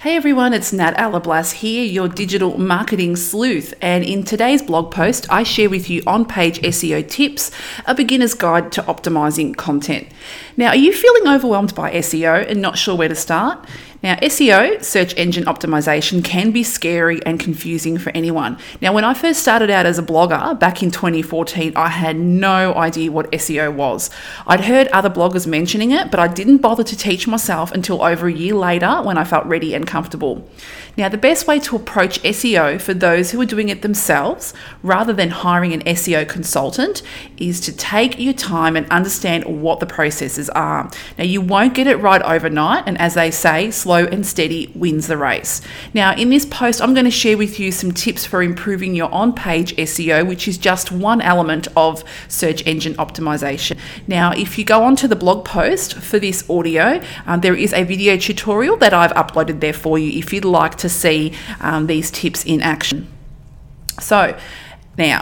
Hey everyone, it's Nat Alablas here, your digital marketing sleuth, and in today's blog post I share with you on-page SEO tips, a beginner's guide to optimizing content. Now, are you feeling overwhelmed by SEO and not sure where to start? Now, SEO, search engine optimization, can be scary and confusing for anyone. Now, when I first started out as a blogger back in 2014, I had no idea what SEO was. I'd heard other bloggers mentioning it, but I didn't bother to teach myself until over a year later when I felt ready and comfortable. Now, the best way to approach SEO for those who are doing it themselves, rather than hiring an SEO consultant, is to take your time and understand what the processes are. Now, you won't get it right overnight, and as they say, slow and steady wins the race. Now, in this post, I'm going to share with you some tips for improving your on-page SEO, which is just one element of search engine optimization. Now, if you go onto the blog post for this audio, there is a video tutorial that I've uploaded there for you if you'd like to see these tips in action. So, now,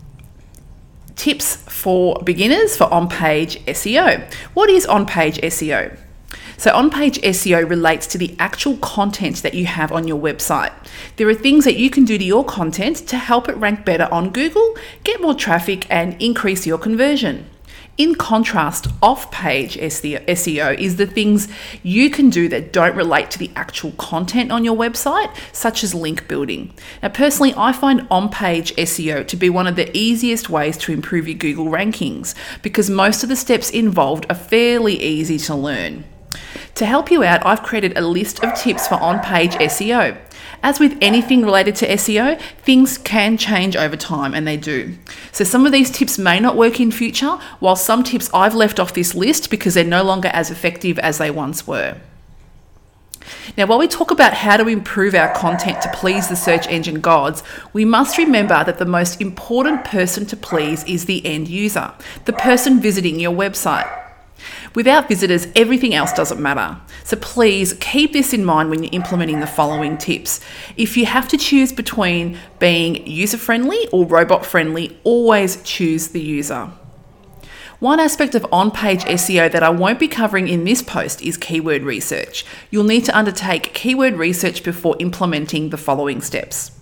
tips for beginners for on-page SEO. What is on-page SEO? So on-page SEO relates to the actual content that you have on your website. There are things that you can do to your content to help it rank better on Google, get more traffic, and increase your conversion. In contrast, off-page SEO is the things you can do that don't relate to the actual content on your website, such as link building. Now, personally, I find on-page SEO to be one of the easiest ways to improve your Google rankings because most of the steps involved are fairly easy to learn. To help you out, I've created a list of tips for on-page SEO. As with anything related to SEO, things can change over time, and they do. So some of these tips may not work in future, while some tips I've left off this list because they're no longer as effective as they once were. Now, while we talk about how to improve our content to please the search engine gods, we must remember that the most important person to please is the end user, the person visiting your website. Without visitors, everything else doesn't matter. So please keep this in mind when you're implementing the following tips. If you have to choose between being user-friendly or robot-friendly, always choose the user. One aspect of on-page SEO that I won't be covering in this post is keyword research. You'll need to undertake keyword research before implementing the following steps.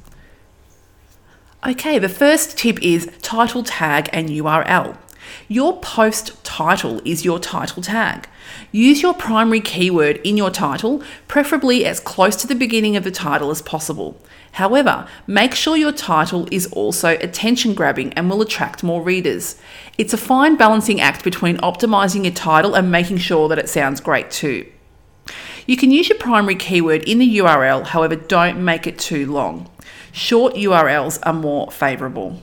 Okay, the first tip is title tag and URL. Your post title is your title tag. Use your primary keyword in your title, preferably as close to the beginning of the title as possible. However, make sure your title is also attention-grabbing and will attract more readers. It's a fine balancing act between optimizing your title and making sure that it sounds great too. You can use your primary keyword in the URL, however, don't make it too long. Short URLs are more favorable.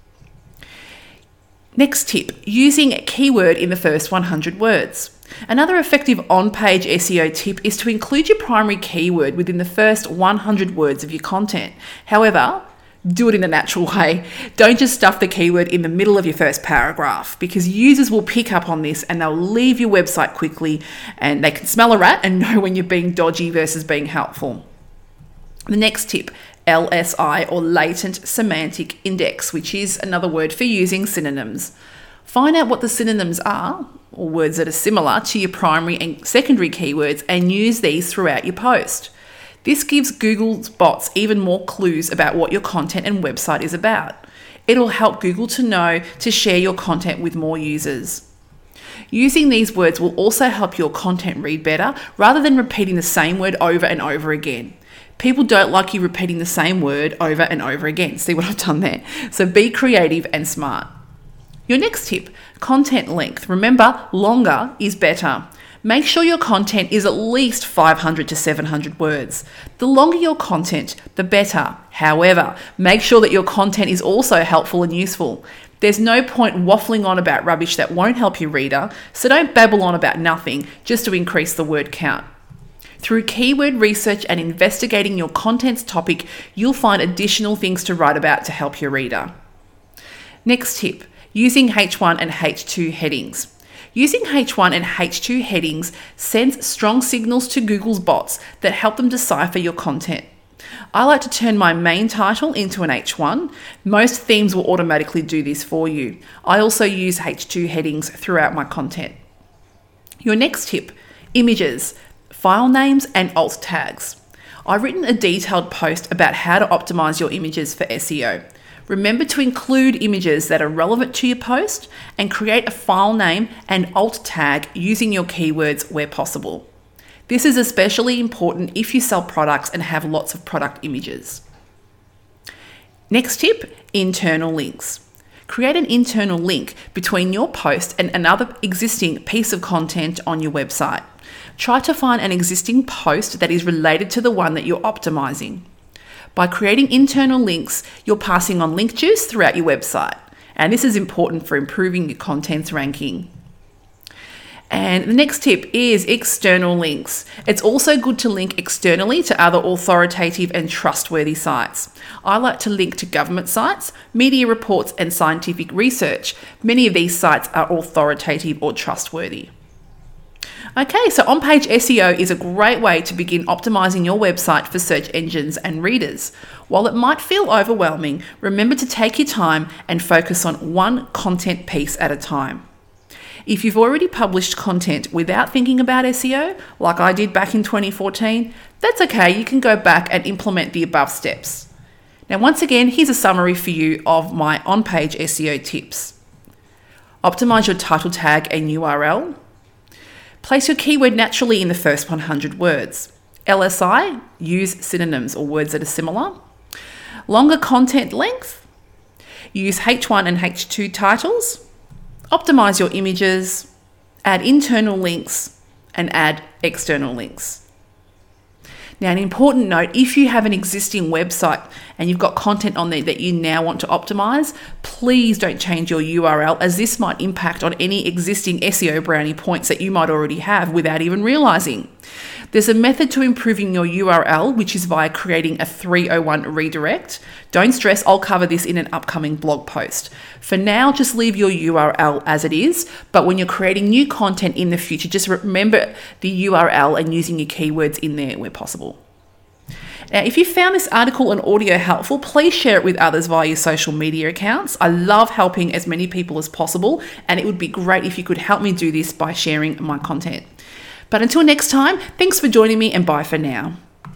Next tip, using a keyword in the first 100 words. Another effective on-page SEO tip is to include your primary keyword within the first 100 words of your content. However, do it in a natural way. Don't just stuff the keyword in the middle of your first paragraph because users will pick up on this and they'll leave your website quickly and they can smell a rat and know when you're being dodgy versus being helpful. The next tip, LSI or latent semantic index, which is another word for using synonyms. Find out what the synonyms are, or words that are similar to your primary and secondary keywords, and use these throughout your post. This gives Google's bots even more clues about what your content and website is about. It'll help Google to know to share your content with more users. Using these words will also help your content read better rather than repeating the same word over and over again. People don't like you repeating the same word over and over again. See what I've done there? So be creative and smart. Your next tip, content length. Remember, longer is better. Make sure your content is at least 500 to 700 words. The longer your content, the better. However, make sure that your content is also helpful and useful. There's no point waffling on about rubbish that won't help your reader, so don't babble on about nothing just to increase the word count. Through keyword research and investigating your content's topic, you'll find additional things to write about to help your reader. Next tip, using H1 and H2 headings. Using H1 and H2 headings sends strong signals to Google's bots that help them decipher your content. I like to turn my main title into an H1. Most themes will automatically do this for you. I also use H2 headings throughout my content. Your next tip, images, file names and alt tags. I've written a detailed post about how to optimize your images for SEO. Remember to include images that are relevant to your post and create a file name and alt tag using your keywords where possible. This is especially important if you sell products and have lots of product images. Next tip, internal links. Create an internal link between your post and another existing piece of content on your website. Try to find an existing post that is related to the one that you're optimizing. By creating internal links, you're passing on link juice throughout your website, and this is important for improving your content's ranking. And the next tip is external links. It's also good to link externally to other authoritative and trustworthy sites. I like to link to government sites, media reports, and scientific research. Many of these sites are authoritative or trustworthy. Okay, so on-page SEO is a great way to begin optimizing your website for search engines and readers. While it might feel overwhelming, remember to take your time and focus on one content piece at a time. If you've already published content without thinking about SEO, like I did back in 2014, that's okay, you can go back and implement the above steps. Now, once again, here's a summary for you of my on-page SEO tips. Optimize your title tag and URL. Place your keyword naturally in the first 100 words. LSI, use synonyms or words that are similar. Longer content length. Use H1 and H2 titles. Optimize your images, add internal links, and add external links. Now, an important note, if you have an existing website and you've got content on there that you now want to optimize, please don't change your URL, as this might impact on any existing SEO brownie points that you might already have without even realizing. There's a method to improving your URL, which is via creating a 301 redirect. Don't stress, I'll cover this in an upcoming blog post. For now, just leave your URL as it is, but when you're creating new content in the future, just remember the URL and using your keywords in there where possible. Now, if you found this article and audio helpful, please share it with others via your social media accounts. I love helping as many people as possible, and it would be great if you could help me do this by sharing my content. But until next time, thanks for joining me, and bye for now.